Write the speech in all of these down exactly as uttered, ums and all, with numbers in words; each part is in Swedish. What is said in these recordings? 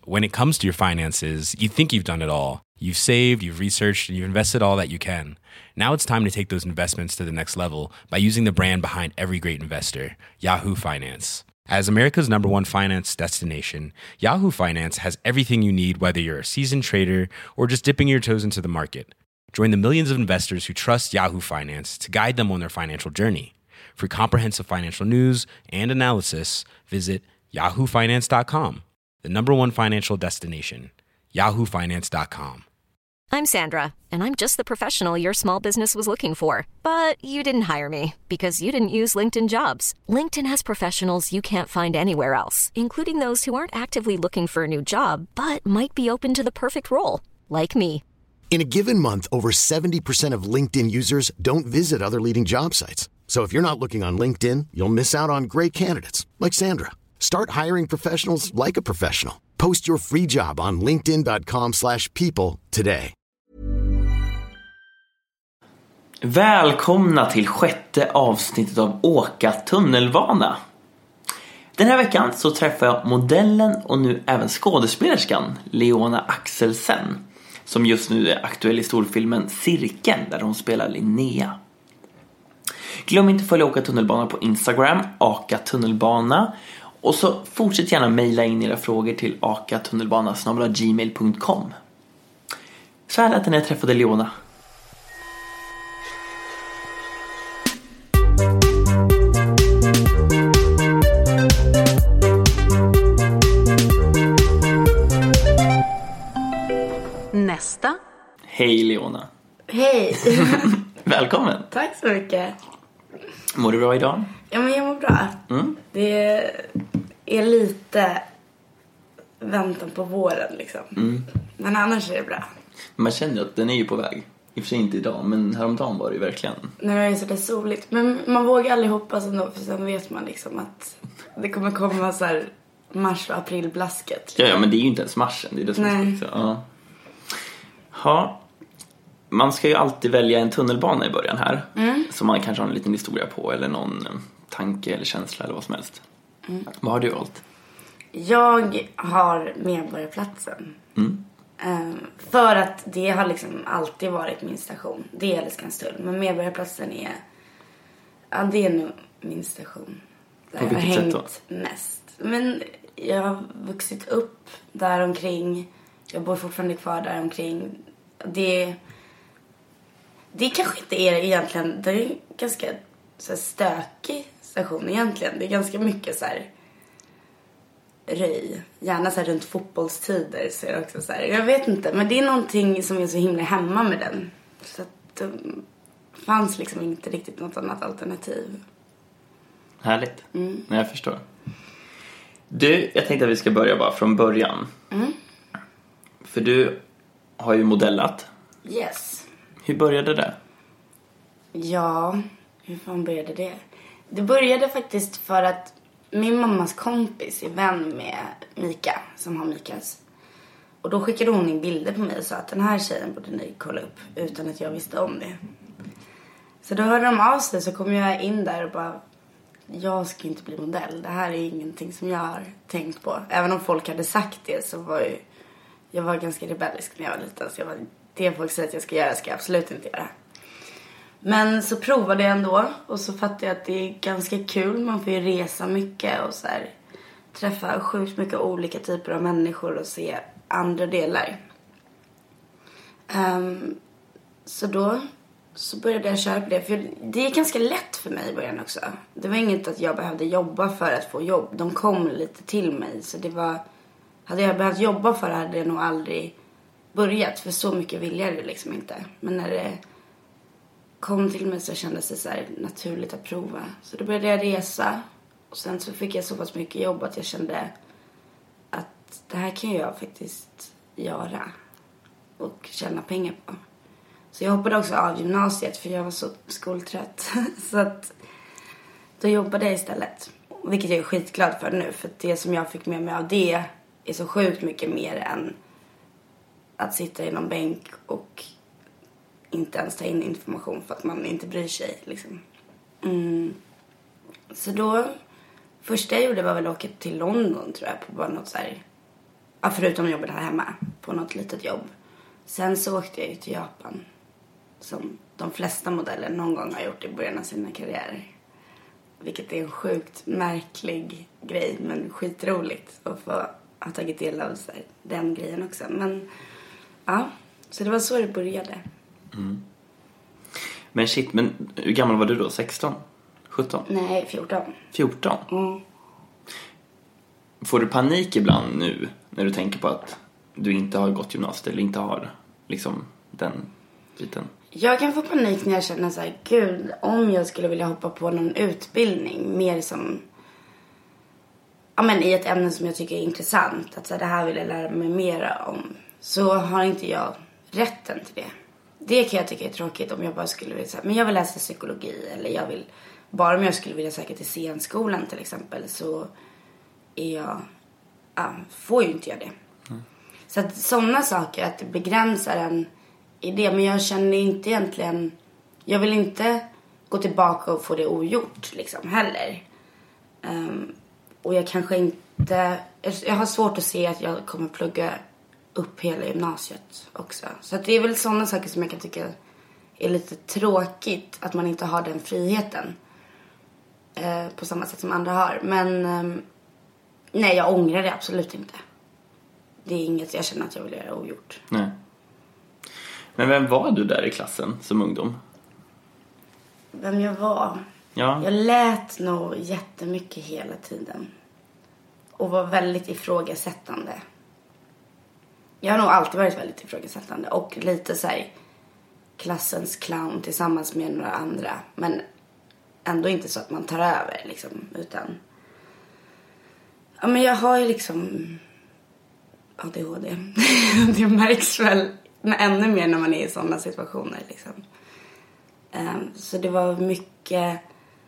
when it comes to your finances, you think you've done it all. You've saved, you've researched, and you've invested all that you can. Now it's time to take those investments to the next level by using the brand behind every great investor, Yahoo Finance. As America's number one finance destination, Yahoo Finance has everything you need, whether you're a seasoned trader or just dipping your toes into the market. Join the millions of investors who trust Yahoo Finance to guide them on their financial journey. For comprehensive financial news and analysis, visit yahoo finance dot com, the number one financial destination, yahoo finance dot com. I'm Sandra, and I'm just the professional your small business was looking for. But you didn't hire me because you didn't use LinkedIn Jobs. LinkedIn has professionals you can't find anywhere else, including those who aren't actively looking for a new job, but might be open to the perfect role, like me. In a given month, over seventy percent of LinkedIn users don't visit other leading job sites. So if you're not looking on LinkedIn, you'll miss out on great candidates like Sandra. Start hiring professionals like a professional. Post your free job on linkedin dot com slash people today. Välkomna till sjätte avsnittet av Åka tunnelbana. Den här veckan så träffar jag modellen och nu även skådespelerskan Leona Axelsen, som just nu är aktuell i storfilmen Cirkeln där hon spelar Linnea. Glöm inte att följa Åka tunnelbana på Instagram, Aka tunnelbana. Och så fortsätt gärna mejla in era frågor till akatunnelbana snabel-a gmail punkt com. Så här lät det när jag träffade Leona. Nästa. Hej Leona. Hej. Välkommen. Tack så mycket. Mår du bra idag? Ja, men jag mår bra. Mm. Det är lite väntan på våren liksom. Mm. Men annars är det bra. Man känner att den är ju på väg. I och för sig inte idag, men häromdagen var det ju verkligen. När det är så där soligt. Men man vågar aldrig hoppas ändå, för sen vet man liksom att det kommer komma så här mars- och aprilblasket. Liksom. Ja, ja, men det är ju inte ens marsen. Det är det som är så. Ja. Ha. Man ska ju alltid välja en tunnelbana i början här. Mm. Så man kanske har en liten historia på, eller någon tanke eller känsla eller vad som helst. Mm. Vad har du valt? Jag har Medborgarplatsen. Mm. Um, för att det har liksom alltid varit min station. Det är Skanstull. Men Medborgarplatsen är, ja, det är nog min station. Där på vilket jag har hängt sätt då? Mest. Men jag har vuxit upp där omkring. Jag bor fortfarande kvar där omkring. Det Det kanske inte är egentligen. Det är en ganska så här stökig station egentligen. Det är ganska mycket så här röj. Gärna så här runt fotbollstider så är det också så här. Jag vet inte, men det är någonting som är så himla hemma med den. Så att det fanns liksom inte riktigt något annat alternativ. Härligt. Mm. Nej, jag förstår. Du, jag tänkte att vi ska börja bara från början. Mm. För du har ju modellat. Yes. Hur började det? Ja, hur fan började det? Det började faktiskt för att min mammas kompis är vän med Mika, som har Mikas. Och då skickade hon in bilder på mig och sa att den här tjejen borde ni kolla upp, utan att jag visste om det. Så då hörde de av sig, så kom jag in där och bara, jag ska inte bli modell. Det här är ingenting som jag har tänkt på. Även om folk hade sagt det, så var ju, jag var ganska rebellisk när jag var liten. Så jag var, det folk säger att jag ska göra ska jag absolut inte göra. Men så provade jag ändå. Och så fattade jag att det är ganska kul. Man får ju resa mycket och så här, träffa sjukt mycket olika typer av människor och se andra delar. Um, så då så började jag köra på det. För det är ganska lätt för mig i början också. Det var inget att jag behövde jobba för att få jobb. De kom lite till mig. Så det var, hade jag behövt jobba för det hade jag nog aldrig börjat. För så mycket ville jag det liksom inte. Men när det kom till mig så kändes det så här naturligt att prova. Så då började jag resa. Och sen så fick jag så pass mycket jobb att jag kände att det här kan jag faktiskt göra. Och tjäna pengar på. Så jag hoppade också av gymnasiet för jag var så skoltrött. Så att då jobbade jag istället. Vilket jag är skitglad för nu. För det som jag fick med mig av det är så sjukt mycket mer än att sitta i någon bänk och inte ens ta in information för att man inte bryr sig. Liksom. Mm. Så då, första jag gjorde var väl att åka till London tror jag. På bara något så här Ja, förutom jobbet här hemma på något litet jobb. Sen så åkte jag ju till Japan. Som de flesta modeller någon gång har gjort i början av sina karriärer. Vilket är en sjukt märklig grej, men skitroligt att få ha tagit del av så här, den grejen också. Men ja, så det var så det började. Mm. Men shit, men hur gammal var du då? sexton? sjutton? Nej, fjorton. fjorton? Mm. Får du panik ibland nu när du tänker på att du inte har gått gymnasiet eller inte har liksom den biten? Jag kan få panik när jag känner så här, gud, om jag skulle vilja hoppa på någon utbildning mer som, ja men i ett ämne som jag tycker är intressant, att så här, det här vill jag lära mig mer om, så har inte jag rätten till det. Det kan jag tycka är tråkigt om jag bara skulle vilja säga, men jag vill läsa psykologi, eller jag vill, bara om jag skulle vilja söka till scenskolan till exempel, så är jag, ja, får ju inte göra det. Mm. Så att sådana saker, att det begränsar en i det, men jag känner inte egentligen, jag vill inte gå tillbaka och få det ogjort liksom heller. Um, och jag kanske inte, jag har svårt att se att jag kommer plugga upp hela gymnasiet också. Så att det är väl sådana saker som jag kan tycka är lite tråkigt, att man inte har den friheten uh, på samma sätt som andra har. Men um, nej, jag ångrar det absolut inte. Det är inget jag känner att jag vill göra ogjort. Nej. Men vem var du där i klassen som ungdom? Vem jag var? Ja. Jag lät nog jättemycket hela tiden. Och var väldigt ifrågasättande. Jag har nog alltid varit väldigt ifrågasättande. Och lite så här klassens clown tillsammans med några andra. Men ändå inte så att man tar över liksom. Utan, ja men jag har ju liksom A D H D. Det märks väl men ännu mer när man är i sådana situationer liksom. Um, så det var mycket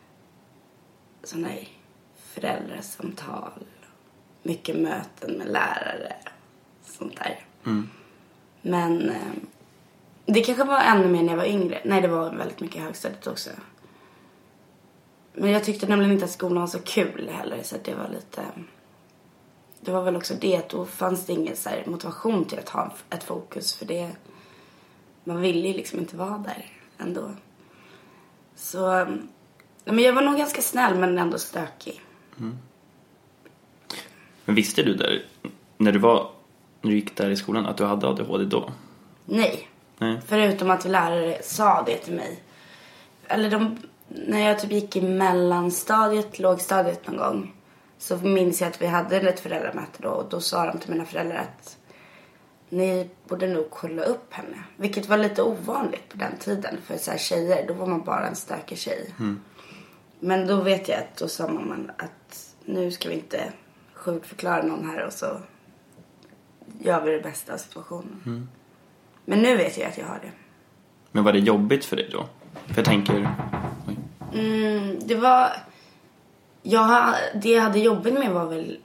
sådana här föräldrasamtal, mycket möten med lärare, sånt där. Mm. Men um, det kanske var ännu mer när jag var yngre. Nej, det var väldigt mycket i högstadiet också. Men jag tyckte nämligen inte att skolan var så kul heller, så det var lite, det var väl också det att då fanns det ingen så här motivation till att ha ett fokus, för det, man ville ju liksom inte vara där ändå. Så ja, men jag var nog ganska snäll men ändå stökig. Mm. Men visste du där när du var när du gick där i skolan att du hade A D H D då? Nej. Nej. Förutom att lärare sa det till mig. Eller de, när jag typ gick i mellanstadiet, lågstadiet någon gång, så minns jag att vi hade ett föräldramöte då. Och då sa de till mina föräldrar att ni borde nog kolla upp henne. Vilket var lite ovanligt på den tiden. För så här tjejer, då var man bara en stökig tjej. Mm. Men då vet jag att då sa man att nu ska vi inte sjukförklara någon här. Och så gör vi det bästa av situationen. Mm. Men nu vet jag att jag har det. Men var det jobbigt för dig då? För jag tänker... Mm, det var... Jag, det jag hade jobbigt med var väl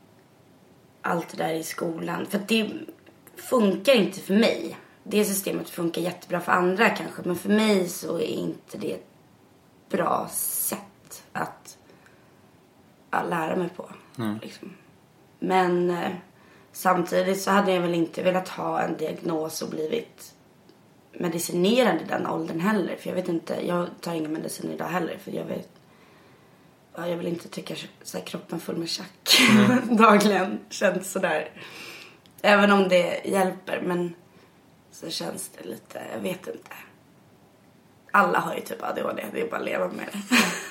allt det där i skolan. För att det funkar inte för mig. Det systemet funkar jättebra för andra kanske. Men för mig så är inte det ett bra sätt att, att lära mig på. Mm. Liksom. Men eh, samtidigt så hade jag väl inte velat ha en diagnos och blivit medicinerad i den åldern heller. För jag vet inte, jag tar ingen medicin idag heller. För jag vet, ja, jag vill inte tycka så här, kroppen full med tjack mm. dagligen känns sådär. Även om det hjälper, men så känns det lite, jag vet inte. Alla har ju typ A D H D, det är bara att leva med det.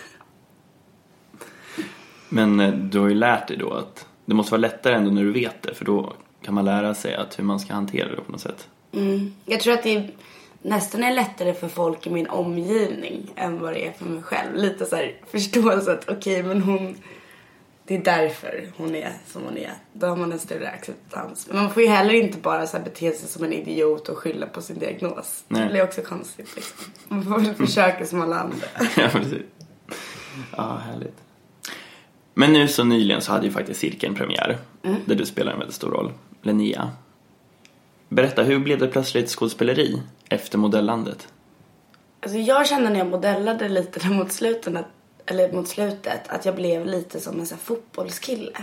Men du har ju lärt dig då att det måste vara lättare ändå när du vet det, för då kan man lära sig att hur man ska hantera det på något sätt. Mm. Jag tror att det är, nästan är lättare för folk i min omgivning än vad det är för mig själv. Lite så här förståelse att okej, okay, men hon, det är därför hon är som hon är. Då har man en större acceptans. Men man får ju heller inte bara så här bete sig som en idiot och skylla på sin diagnos. Nej. Det blir också konstigt liksom. Man får väl försöka som alla andra. Ja, precis. Ja, härligt. Men nu så nyligen så hade ju faktiskt Cirkeln premiär. Mm. Där du spelar en väldigt stor roll. Linnea. Berätta, hur blev det plötsligt skådespeleri efter modellandet? Alltså jag kände när jag modellade lite där mot slutet, eller mot slutet, att jag blev lite som en så här fotbollskille.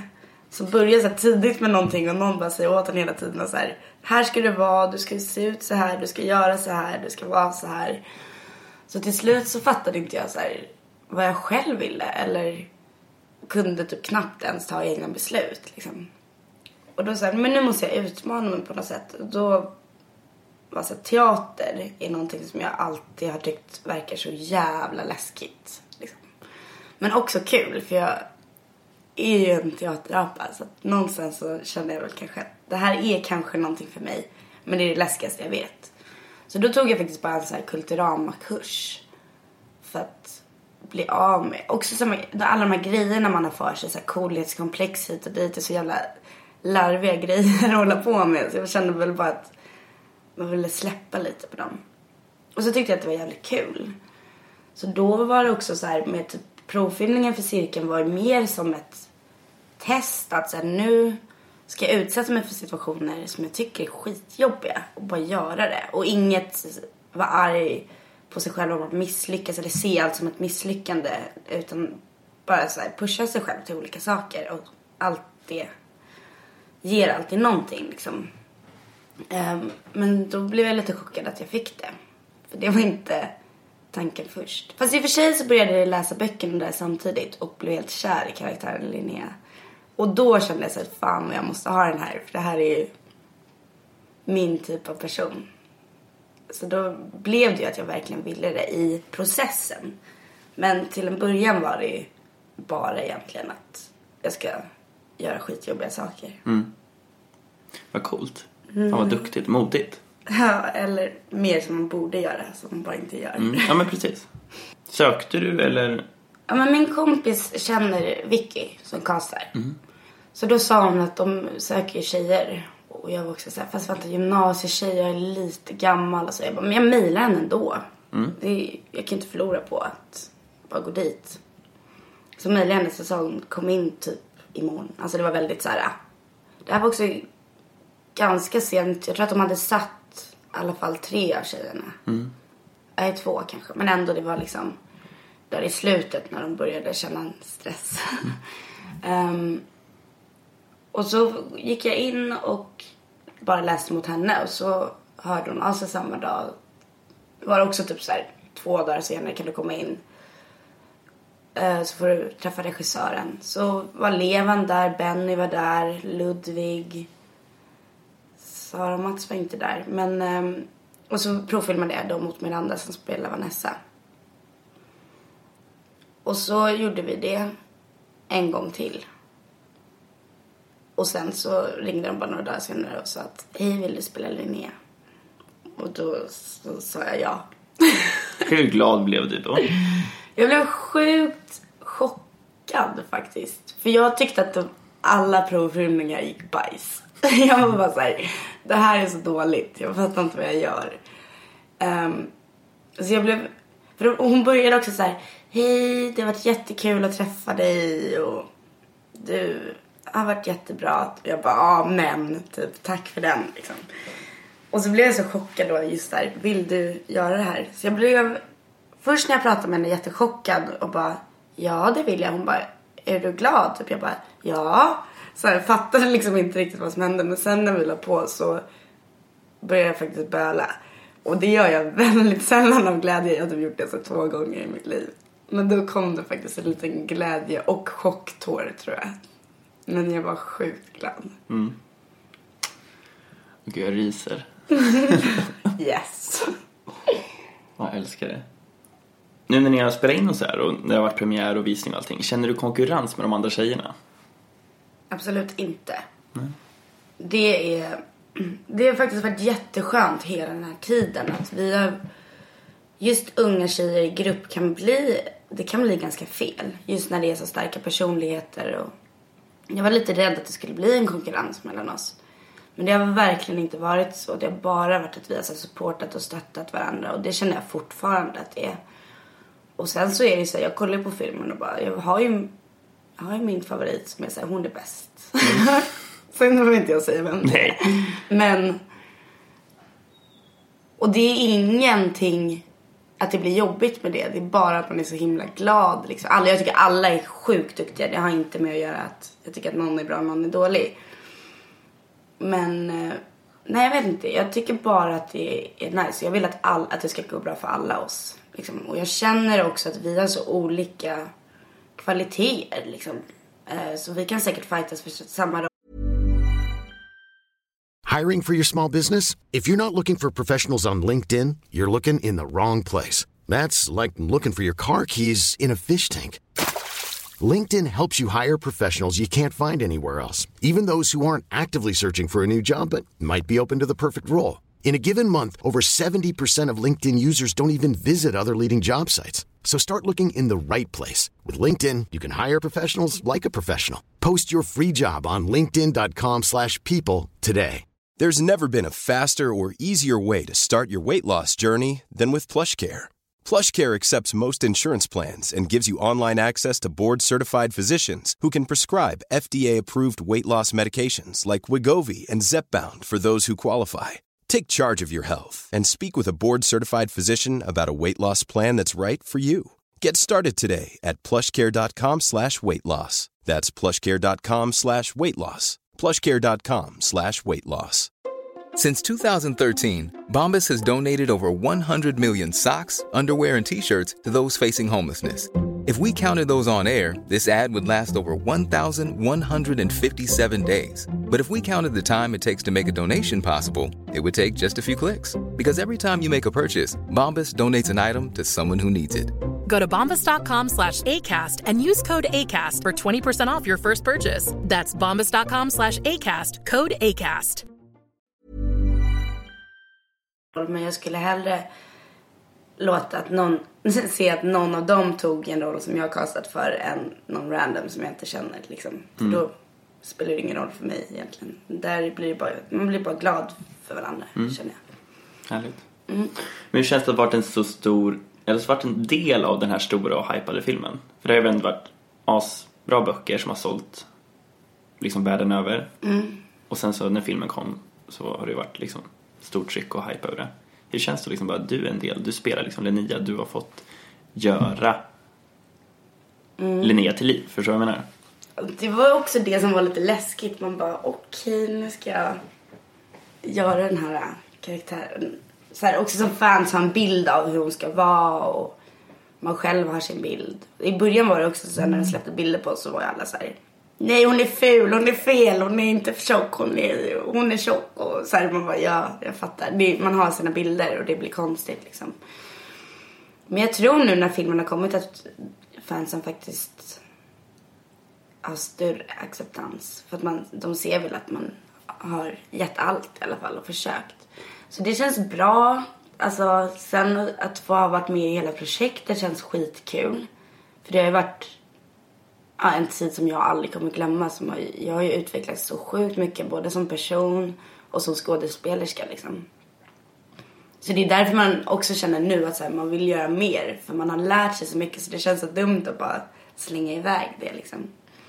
Så börjar så här tidigt med någonting och någon bara säger åt en hela tiden och så här, här ska du vara, du ska se ut så här, du ska göra så här, du ska vara så här. Så till slut så fattade inte jag så här vad jag själv ville eller kunde typ knappt ens ta egna beslut liksom. Och då sa jag, men nu måste jag utmana mig på något sätt. Och då var så här, teater är någonting som jag alltid har tyckt verkar så jävla läskigt liksom. Men också kul, för jag är ju en teaterapa, så att någonstans så kände jag väl kanske att det här är kanske någonting för mig, men det är det läskigaste jag vet. Så då tog jag faktiskt bara en sån här Kulturama-kurs för att bli av med också samma, alla de här grejerna man har för sig, så här coolhetskomplex hit och dit, är så jävla larviga grejer att hålla på med, så jag kände väl bara att man ville släppa lite på dem. Och så tyckte jag att det var jävligt kul. Så då var det också så här med typ provfilmningen för cirkeln var mer som ett test att så här, nu ska jag utsätta mig för situationer som jag tycker är skitjobbiga och bara göra det. Och inget vara arg på sig själv om att misslyckas eller se allt som ett misslyckande, utan bara så här pusha sig själv till olika saker, och allt det ger alltid någonting liksom. Um, men då blev jag lite chockad att jag fick det, för det var inte tanken först. Fast i och för sig så började jag läsa böckerna där samtidigt och blev helt kär i karaktären Linnea. Och då kände jag så att fan, jag måste ha den här, för det här är ju min typ av person. Så då blev det ju att jag verkligen ville det i processen. Men till en början var det ju bara egentligen att jag ska göra skitjobbiga saker. Mm. Vad coolt. Mm. Fan vad duktigt, modigt. Ja, eller mer som man borde göra, som man bara inte gör. Mm. Ja, men precis. Sökte du eller? Ja, men min kompis känner Vicky som castar. Mm. Så då sa hon att de söker tjejer. Och jag var också så här, fast vänta, gymnasietjej, jag är lite gammal. Och så jag bara, men jag mejlar henne ändå. Mm. Det är, jag kan inte förlora på att bara gå dit. Så mejlade henne, så sa hon, kom in typ imorgon. Alltså det var väldigt så här. Det här var också ganska sent. Jag tror att de hade satt i alla fall tre av tjejerna. Mm. Nej, två kanske. Men ändå, det var liksom där i slutet när de började känna en stress. Mm. um, och så gick jag in och bara läste mot henne. Och så hörde hon alltså samma dag. Det var också typ så här, två dagar senare kan du komma in. Uh, så får du träffa regissören. Så var Levan där, Benny var där, Ludvig, Sara och Mats var inte där. Men, um, och så provfilmade jag då mot Miranda som spelar Vanessa. Och så gjorde vi det en gång till. Och sen så ringde de bara några dagar senare och sa att hej, vill du spela Linnea? Och då så sa jag ja. Hur glad blev du då? Jag blev sjukt chockad faktiskt. För jag tyckte att de, alla provfilmningar gick bajs. Jag var bara så här, det här är så dåligt. Jag fattar inte vad jag gör. Um, så jag blev... För hon började också så här, hej, det har varit jättekul att träffa dig. Och du har varit jättebra. Och jag bara, ja men, typ, tack för den liksom. Och så blev jag så chockad då just där, vill du göra det här? Så jag blev... Först när jag pratade med henne jättechockad och bara, ja det vill jag. Hon bara, är du glad? Typ jag bara, ja. Så jag fattade liksom inte riktigt vad som hände. Men sen när vi la på så började jag faktiskt böla. Och det gör jag väldigt sällan av glädje. Jag har typ gjort det så två gånger i mitt liv. Men då kom det faktiskt en liten glädje och chocktår tror jag. Men jag var sjukt glad. Mm. Gud, jag ryser. Yes. Jag älskar det. Nu när ni har spelat in och så här och det har varit premiär och visning och allting, känner du konkurrens med de andra tjejerna? Absolut inte. Nej. Det är det har faktiskt varit jätteskönt hela den här tiden att vi har just unga tjejer i grupp kan bli det kan bli ganska fel just när det är så starka personligheter och jag var lite rädd att det skulle bli en konkurrens mellan oss. Men det har verkligen inte varit så. Det har bara varit att vi har så supportat och stöttat varandra. Och det känner jag fortfarande att det är. Och sen så är det så här, jag kollar på filmen och bara, jag har ju, jag har ju min favorit som är så här, hon är bäst. Mm. Sen behöver inte jag säga vem det är. Men, och det är ingenting att det blir jobbigt med det. Det är bara att man är så himla glad. Liksom. Alla, jag tycker alla är sjukt duktiga. Det har inte med att göra att jag tycker att någon är bra och någon är dålig. Men nej, jag vet inte. Jag tycker bara att det är nice. Jag vill att, all, att det ska gå bra för alla oss. Liksom. Och jag känner också att vi har så olika kvaliteter. Liksom. Så vi kan säkert fightas för samma. Hiring for your small business? If you're not looking for professionals on LinkedIn, you're looking in the wrong place. That's like looking for your car keys in a fish tank. LinkedIn helps you hire professionals you can't find anywhere else, even those who aren't actively searching for a new job but might be open to the perfect role. In a given month, over seventy percent of LinkedIn users don't even visit other leading job sites. So start looking in the right place. With LinkedIn, you can hire professionals like a professional. Post your free job on linkedin dot com slash people today. There's never been a faster or easier way to start your weight loss journey than with PlushCare. PlushCare accepts most insurance plans and gives you online access to board-certified physicians who can prescribe F D A-approved weight loss medications like Wegovy and Zepbound for those who qualify. Take charge of your health and speak with a board-certified physician about a weight loss plan that's right for you. Get started today at plushcare.com slash weight loss. That's plushcare.com slash weight loss. plushcare.com slash weight loss. Since two thousand thirteen, Bombas has donated over one hundred million socks, underwear, and T-shirts to those facing homelessness. If we counted those on air, this ad would last over one thousand one hundred fifty-seven days. But if we counted the time it takes to make a donation possible, it would take just a few clicks. Because every time you make a purchase, Bombas donates an item to someone who needs it. Go to bombas.com slash ACAST and use code ACAST for twenty percent off your first purchase. That's bombas.com slash ACAST, code ACAST. Men jag skulle hellre låta att någon, se att någon av dem tog en roll som jag har kastat för än någon random som jag inte känner. Liksom. För mm. då spelar det ingen roll för mig egentligen. Där blir det bara, man blir bara glad för varandra, mm. känner jag. Härligt. Mm. Men hur känns det att ha varit en så stor, eller så varit en del av den här stora och hypade filmen? För det har ju ändå varit asbra böcker som har sålt liksom världen över. Mm. Och sen så när filmen kom så har det varit liksom stort tryck och hype över det. Hur känns det liksom bara att du är en del, du spelar liksom Linnea, du har fått göra mm. Linnea till liv, förstår du vad jag menar? Det var också det som var lite läskigt. Man bara, okej, okay, nu ska jag göra den här karaktären. Så här, också som fans har en bild av hur hon ska vara och man själv har sin bild. I början var det också så här, när de släppte bilder på oss så var ju alla så här: nej, hon är ful, hon är fel, hon är inte för tjock, hon är, hon är tjock. Och så här, man bara, ja, jag fattar. Det, man har sina bilder och det blir konstigt liksom. Men jag tror nu när filmen har kommit att fansen faktiskt har större acceptans. För att man, de ser väl att man har gett allt i alla fall och försökt. Så det känns bra. Alltså, sen att få ha varit med i hela projektet känns skitkul. För det har ju varit ja, en tid som jag aldrig kommer glömma. Som har, jag har ju utvecklats så sjukt mycket, både som person och som skådespelerska liksom. Så det är därför man också känner nu att så här, man vill göra mer. För man har lärt sig så mycket så det känns så dumt att bara slänga iväg det liksom.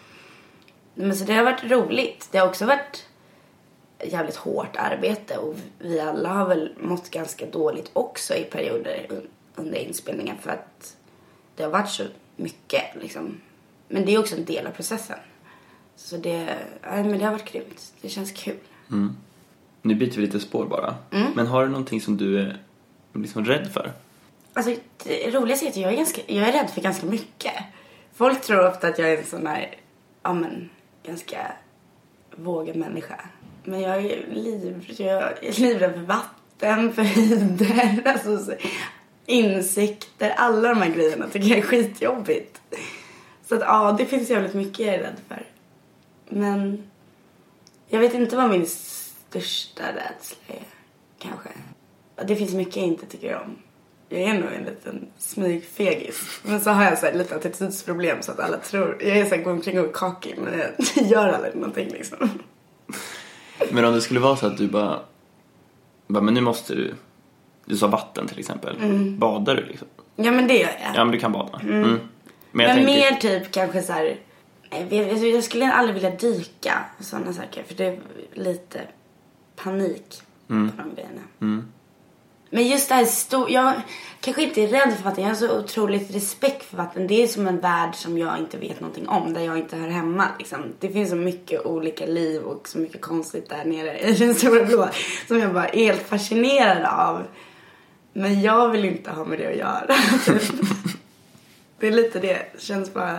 Men så det har varit roligt. Det har också varit jävligt hårt arbete. Och vi alla har väl mått ganska dåligt också i perioder under inspelningen. För att det har varit så mycket liksom. Men det är också en del av processen. Så det, ja, men det har varit grymt. Det känns kul. Mm. Nu byter vi lite spår bara. Mm. Men har du någonting som du är liksom rädd för? Alltså det roligaste är att jag är, ganska, jag är rädd för ganska mycket. Folk tror ofta att jag är en sån här, ja men, ganska vågad människa. Men jag är liv, jag är livrädd för vatten, för höjder, alltså så, insekter, alla de här grejerna tycker jag är skitjobbigt. Så att ja, det finns jävligt mycket jag är rädd för. Men jag vet inte vad min största rädsla är, kanske. Det finns mycket jag inte tycker om. Jag är nog en liten smygfegis. Men så har jag så här lite attitydsproblem så att alla tror... Jag är så här, går omkring och är kakig, men jag gör aldrig någonting liksom. Men om det skulle vara så att du bara... bara men nu måste du... Du sa vatten till exempel. Mm. Badar du liksom? Ja, men det gör jag. Ja, men du kan bada. Mm. Mm. Men, men tänkte... mer typ kanske så här... Jag skulle aldrig vilja dyka och sådana saker. För det är lite panik mm. på de grejerna. Mm. Men just det här stor... Jag kanske inte är rädd för vatten. Jag har så otroligt respekt för vatten. Det är som en värld som jag inte vet någonting om. Där jag inte hör hemma. Liksom. Det finns så mycket olika liv och så mycket konstigt där nere i den stora blå. Som jag bara är helt fascinerad av. Men jag vill inte ha med det att göra. Det är lite det. Det känns bara...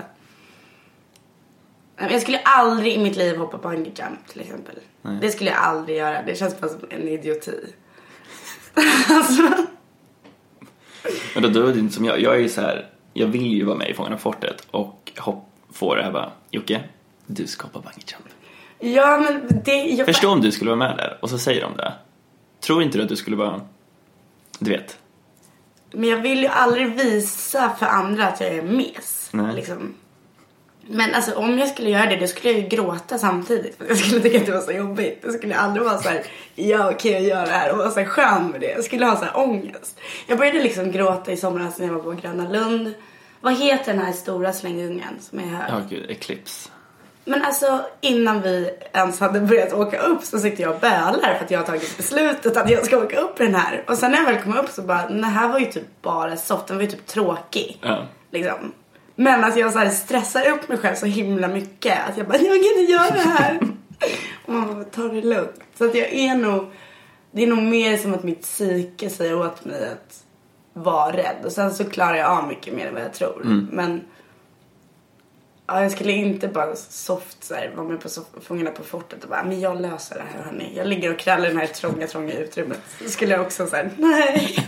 Jag skulle aldrig i mitt liv hoppa på bungee jump till exempel. Nej. Det skulle jag aldrig göra. Det känns bara som en idioti. Alltså. Men då, då är det inte som jag. Jag är ju så här. Jag vill ju vara med i Fångarna på fortet. Och hopp, få det här bara. Jocke, du ska hoppa bungee jump. Ja, men det... Jag... Förstå om du skulle vara med där. Och så säger de det. Tror inte du att du skulle vara... Du vet. Men jag vill ju aldrig visa för andra att jag är mes. Nej. Liksom. Men alltså om jag skulle göra det, då skulle jag ju gråta samtidigt. För jag skulle tycka att det var så jobbigt. Jag skulle aldrig vara så här, ja okej jag gör det här. Och vara så här skön med det. Jag skulle ha så här ångest. Jag började liksom gråta i somras när jag var på Gröna Lund. Vad heter den här stora slängungen som är här? Ja gud, Eclipse. Men alltså innan vi ens hade börjat åka upp så sitter jag och bölar för att jag har tagit beslutet att jag ska åka upp den här. Och sen när jag väl kom upp så bara, den här var ju typ bara soft. Den var ju typ tråkig. Ja. Liksom. Men att jag så här stressar upp mig själv så himla mycket. Att jag bara, jag kan inte göra det här. Och man bara, ta det lugnt. Så att jag är nog, det är nog mer som att mitt psyke säger åt mig att vara rädd. Och sen så klarar jag av mycket mer än vad jag tror. Mm. Men ja, jag skulle inte bara soft så här, vara med på sof- Fångarna på fortet och bara, men jag löser det här hörni. Jag ligger och krallar i den här trånga, trånga utrymmet. Så skulle jag också säga, nej.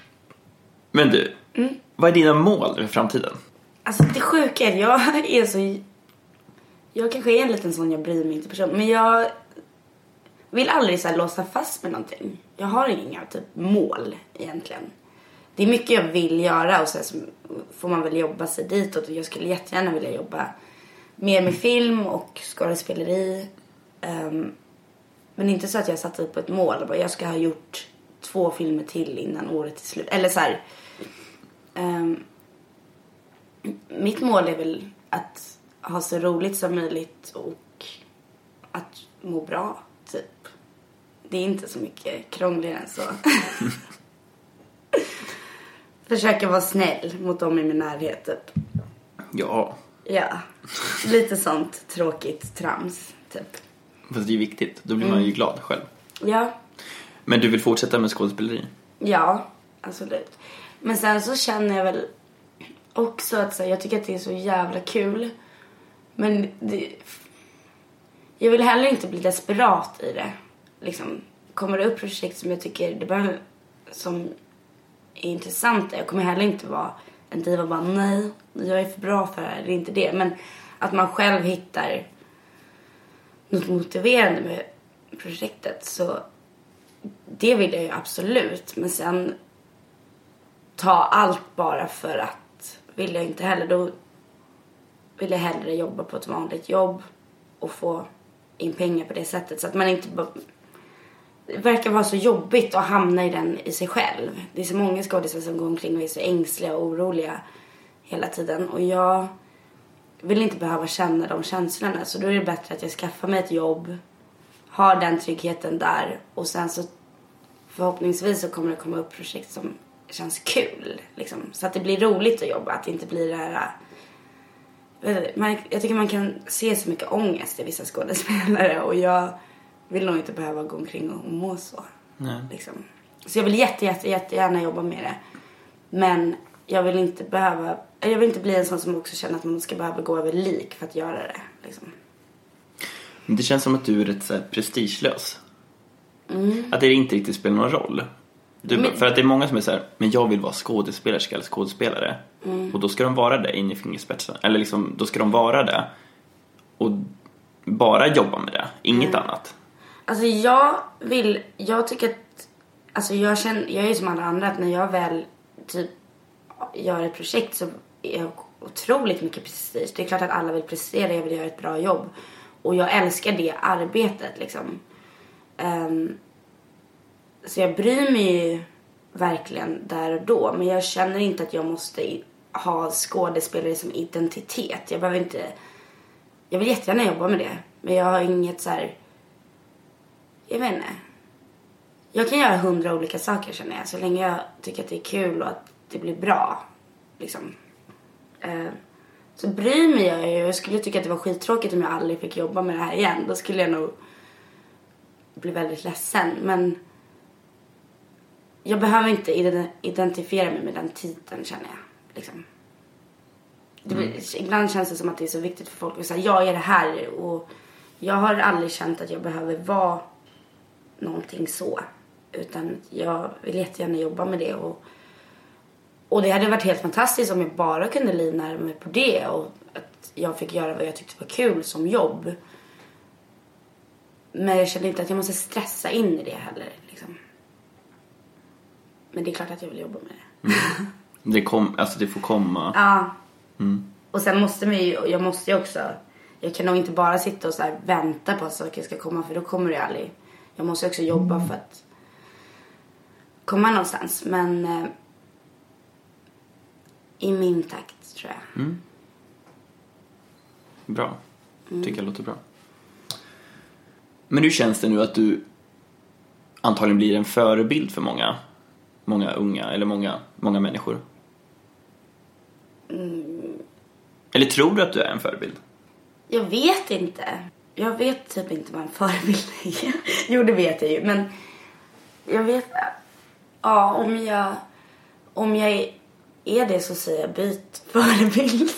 Men du, mm. vad är dina mål för framtiden? Alltså det sjuka är, jag är så... Jag kanske är en liten sån, jag bryr mig inte person. Men jag vill aldrig så här låsa fast med någonting. Jag har inga typ mål egentligen. Det är mycket jag vill göra och så, här, så får man väl jobba sig ditåt. Och jag skulle jättegärna vilja jobba mer med film och skådespeleri. Um, men inte så att jag satt upp på ett mål. Bara, jag ska ha gjort två filmer till innan året är slut. Eller så här... Um, mitt mål är väl att ha så roligt som möjligt och att må bra, typ. Det är inte så mycket krångligare än så. Försöka vara snäll mot dem i min närhet, typ. Ja. Ja, lite sånt tråkigt trams, typ. Fast det är viktigt, då blir man ju mm. glad själv. Ja. Men du vill fortsätta med skådespeleri? Ja, absolut. Men sen så känner jag väl också att så, jag tycker att det är så jävla kul. Men det, jag vill heller inte bli desperat i det. Liksom, kommer det upp projekt som jag tycker det bara, som är intressanta. Jag kommer heller inte vara en diva bara, nej, jag är för bra för det här. Det är inte det. Men att man själv hittar något motiverande med projektet. Så det vill jag ju absolut. Men sen ta allt bara för att vill jag inte heller. Då vill jag hellre jobba på ett vanligt jobb och få in pengar på det sättet. Så att man inte bara... Det verkar vara så jobbigt att hamna i den i sig själv. Det är så många skådespelare som går omkring och är så ängsliga och oroliga hela tiden. Och jag vill inte behöva känna de känslorna. Så då är det bättre att jag skaffar mig ett jobb, har den tryggheten där. Och sen så förhoppningsvis så kommer det komma upp projekt som känns kul. Liksom. Så att det blir roligt att jobba. Att det inte blir det här... Jag tycker man kan se så mycket ångest i vissa skådespelare. Och jag vill nog inte behöva gå omkring och må så. Nej. Liksom. Så jag vill jätte, jätte, jättegärna jobba med det. Men jag vill inte behöva... Jag vill inte bli en sån som också känner att man ska behöva gå över lik för att göra det. Liksom. Men det känns som att du är rätt så här prestigelös. Mm. Att det inte riktigt spelar någon roll. Du, men... För att det är många som är så här, men jag vill vara skådespelerska eller skådespelare. Mm. Och då ska de vara det in i fingerspetsen. Eller liksom, då ska de vara det. Och bara jobba med det. Inget mm. annat. Alltså jag vill, jag tycker att, alltså jag känner, jag är ju som alla andra att när jag väl typ gör ett projekt så är jag otroligt mycket prestige. Det är klart att alla vill prestera, jag vill göra ett bra jobb. Och jag älskar det arbetet liksom. Um, så jag bryr mig ju verkligen där och då. Men jag känner inte att jag måste ha skådespelare som identitet. Jag behöver inte, jag vill jättegärna jobba med det. Men jag har inget så här, jag vet inte. jag kan göra hundra olika saker känner jag. Så länge jag tycker att det är kul och att det blir bra. Liksom. Eh, så bryr mig jag ju. Jag skulle tycka att det var skittråkigt om jag aldrig fick jobba med det här igen. Då skulle jag nog bli väldigt ledsen. Men jag behöver inte identifiera mig med den titeln känner jag. Liksom. Mm. Det, ibland känns det som att det är så viktigt för folk att säga jag är det här. Och jag har aldrig känt att jag behöver vara någonting så. Utan jag vill jättegärna jobba med det. Och, och det hade varit helt fantastiskt om jag bara kunde livnära mig på det. Och att jag fick göra vad jag tyckte var kul som jobb. Men jag kände inte att jag måste stressa in i det heller. Liksom. Men det är klart att jag vill jobba med det. Mm. Det, kom, alltså det får komma. Ja. Mm. Och sen måste man ju, jag måste ju också, jag kan nog inte bara sitta och så här vänta på att saker ska komma. För då kommer det aldrig. Jag måste också jobba för att komma någonstans. Men eh, i min takt tror jag. Mm. Bra. Mm. Tycker jag låter bra. Men hur känns det nu att du antagligen blir en förebild för många många unga eller många, många människor? Mm. Eller tror du att du är en förebild? Jag vet inte. Jag vet typ inte vad en förebild är. Jo, det vet jag ju. Men jag vet... Ja, om jag... Om jag är det så säger jag byt förebild.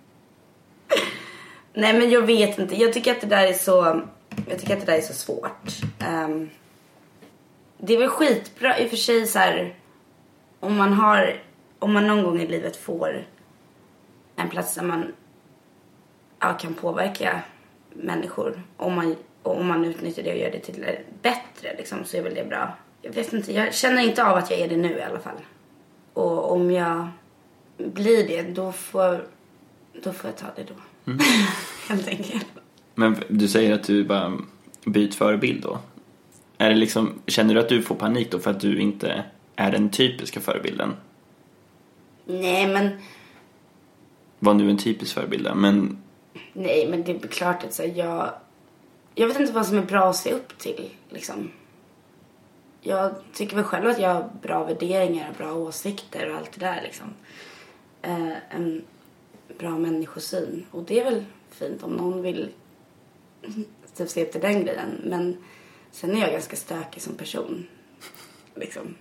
Nej, men jag vet inte. Jag tycker att det där är så... Jag tycker att det där är så svårt. Um, det är väl skitbra i och för sig så här... Om man har... Om man någon gång i livet får en plats där man ja, kan påverka människor. Om man, om man utnyttjar det och gör det till bättre liksom, så är väl det bra. Jag vet inte, jag känner inte av att jag är det nu i alla fall. Och om jag blir det, då får, då får jag ta det då. Mm. Helt enkelt. Men du säger att du bara byter förebild då. Är det liksom, känner du att du får panik då för att du inte är den typiska förebilden? Nej, men... Var nu en typisk förebild, men... Nej, men det är klart att så här, jag... Jag vet inte vad som är bra att se upp till, liksom. Jag tycker väl själv att jag har bra värderingar och bra åsikter och allt det där, liksom. Eh, en bra människosyn. Och det är väl fint om någon vill typ se upp till den grejen. Men sen är jag ganska stökig som person, liksom.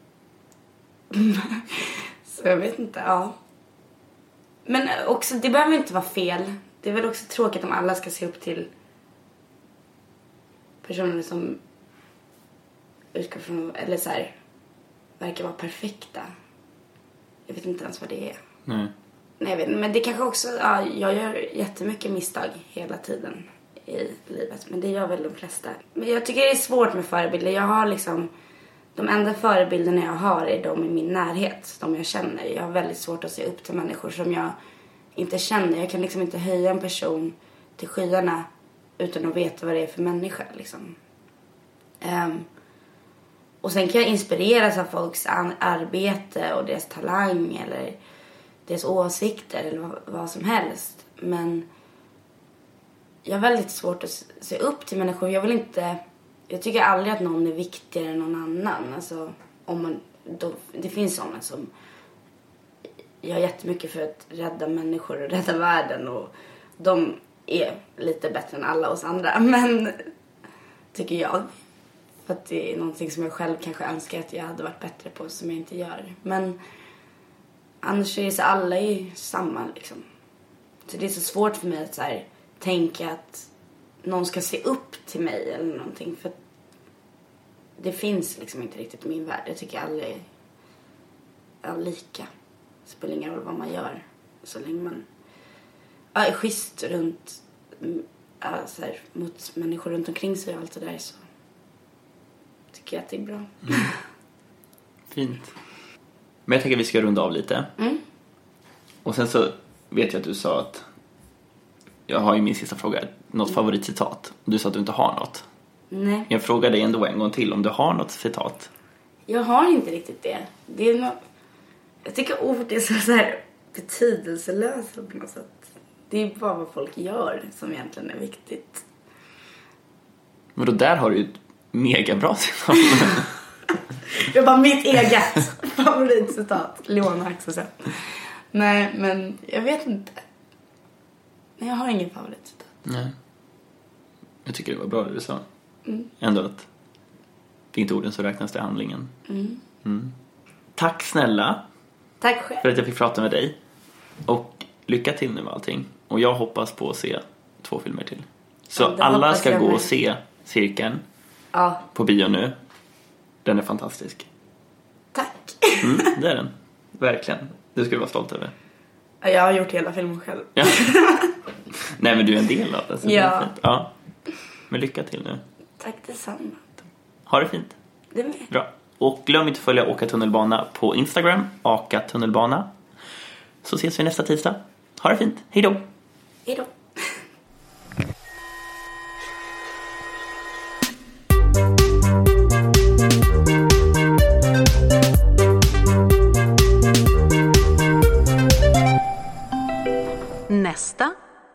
Så jag vet inte, ja. Men också, det behöver inte vara fel. Det är väl också tråkigt om alla ska se upp till personer som utgår från, eller så här, verkar vara perfekta. Jag vet inte ens vad det är. Nej. Nej, jag vet inte, men det kanske också, ja, jag gör jättemycket misstag hela tiden i livet. Men det gör väl de flesta. Men jag tycker det är svårt med förebilder. Jag har liksom, de enda förebilderna jag har är de i min närhet. De jag känner. Jag har väldigt svårt att se upp till människor som jag inte känner. Jag kan liksom inte höja en person till skyarna utan att veta vad det är för människa, liksom. Um, och sen kan jag inspireras av folks an- arbete och deras talang eller deras åsikter eller vad, vad som helst. Men jag har väldigt svårt att se upp till människor. Jag vill inte... Jag tycker aldrig att någon är viktigare än någon annan. Alltså, om man, då, det finns sådana som gör jättemycket för att rädda människor och rädda världen. Och de är lite bättre än alla oss andra. Men, tycker jag. För att det är någonting som jag själv kanske önskar att jag hade varit bättre på som jag inte gör. Men annars är det så alla är samma, liksom. Så det är så svårt för mig att så här, tänka att någon ska se upp till mig eller någonting. För det finns liksom inte riktigt i min värld. Jag tycker alla är, är lika. Det spelar ingen roll vad man gör. Så länge man ja, är schysst runt, ja, så här, mot människor runt omkring sig och allt det där, så tycker jag att det är bra. Mm. Fint. Men jag tänker att vi ska runda av lite. Mm. Och sen så vet jag att du sa att jag har ju min sista fråga. Något favoritcitat. Du sa att du inte har något. Nej. Jag frågar dig ändå en gång till om du har något citat. Jag har inte riktigt det. Det är no- jag tycker ord är så, så här betydelselösa på något sätt. Det är bara vad folk gör som egentligen är viktigt. Men då där har du ju ett mega bra citat. Det var mitt eget favoritcitat. Leona Axelsen. Nej, men jag vet inte. Nej, jag har ingen favoritcitat. Nej. Jag tycker det var bra det du sa. Mm. Ändå att det är inte orden så räknas det handlingen. Mm. Mm. Tack snälla. Tack själv. För att jag fick prata med dig. Och lycka till nu med allting. Och jag hoppas på att se två filmer till. Så Ja, alla ska jag gå med. och se Cirkeln Ja. på bio nu. Den är fantastisk. Tack. Mm, det är den. Verkligen. Det skulle vara stolt över. Jag har gjort hela filmen själv. Ja. Nej, men du är en del av det. Så Ja. det är fint. Ja. Men lycka till nu. Tack detsamma. Ha det fint. Det med. Bra. Och glöm inte att följa Åka tunnelbana på Instagram. Aka tunnelbana. Så ses vi nästa tisdag. Ha det fint. Hej då. Hej då. Nästa.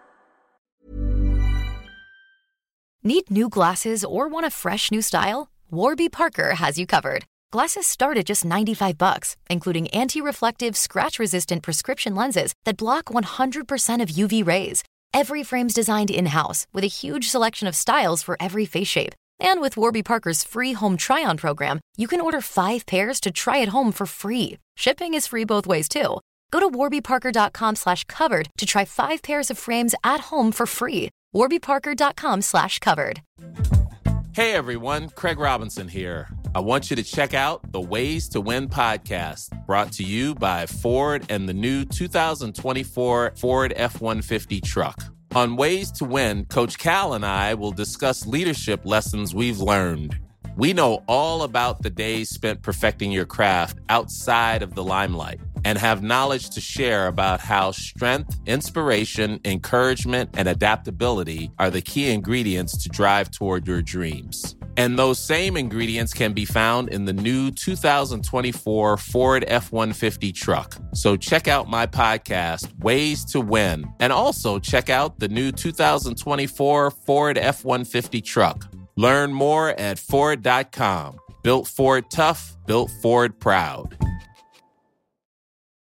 Need new glasses or want a fresh new style? Warby Parker has you covered. Glasses start at just ninety-five bucks, including anti-reflective, scratch-resistant prescription lenses that block one hundred percent of U V rays. Every frame's designed in-house with a huge selection of styles for every face shape. And with Warby Parker's free home try-on program, you can order five pairs to try at home for free. Shipping is free both ways, too. Go to warbyparker.com slash covered to try five pairs of frames at home for free. warbyparker.com slash covered. Hey everyone, Craig Robinson here. I want you to check out the Ways to Win podcast, brought to you by Ford and the new two thousand twenty-four Ford F one fifty truck. On Ways to Win, Coach Cal and I will discuss leadership lessons we've learned. We know all about the days spent perfecting your craft outside of the limelight and have knowledge to share about how strength, inspiration, encouragement, and adaptability are the key ingredients to drive toward your dreams. And those same ingredients can be found in the new two thousand twenty-four Ford F one fifty truck. So check out my podcast, Ways to Win, and also check out the new two thousand twenty-four Ford F one fifty truck. Learn more at Ford dot com. Built Ford tough, built Ford proud.